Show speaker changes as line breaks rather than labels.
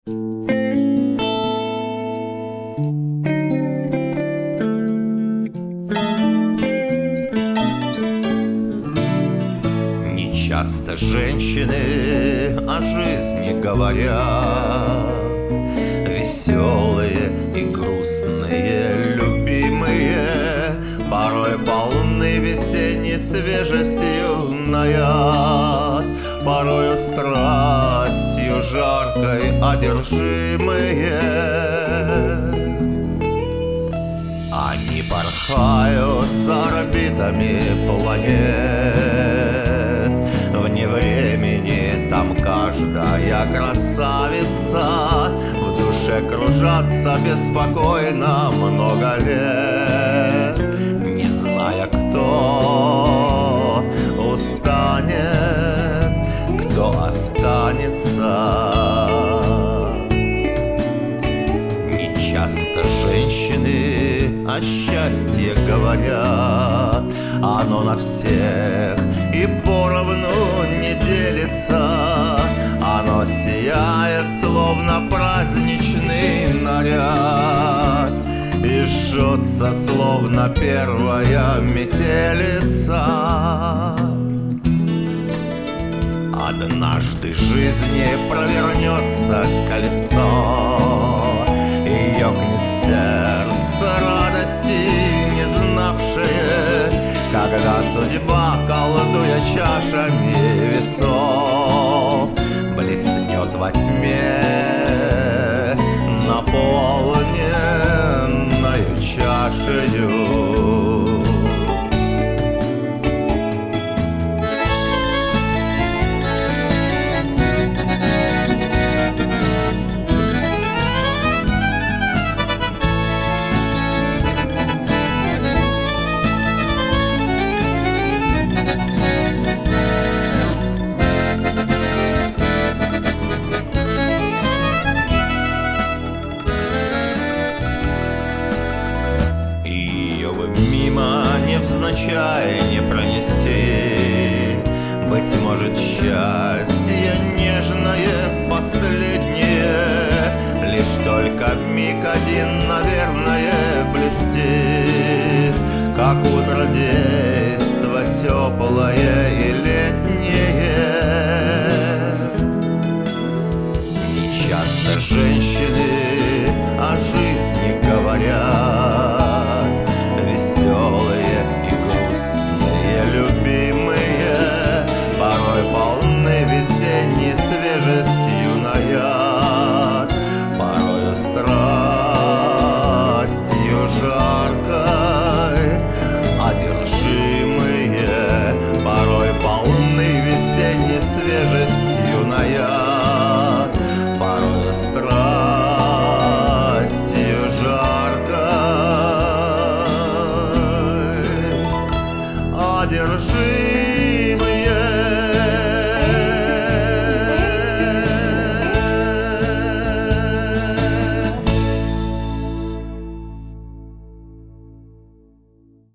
Часто женщины о жизни говорят, веселые и грустные, любимые, порой полны весенней свежестью на яд, порою страстью жаркой одержимые. Они порхают за орбитами планет, вне времени там каждая красавица в душе кружатся беспокойно много лет, не зная, кто устанет, кто останется. Нечасто женщины о счастье говорят, оно на всех и поровну не делится, оно сияет, словно праздничный наряд, и жжется, словно первая метелица. Однажды жизни провернется колесо, и ёкнет сердце радости не знавшее, когда судьба, колдуя чашами весов, блеснет во тьме наполненною чашею. Невзначай не пронести, быть может, счастье нежное последнее, лишь только миг один, наверное, блестит, как утро действо теплое и летнее. Нечасто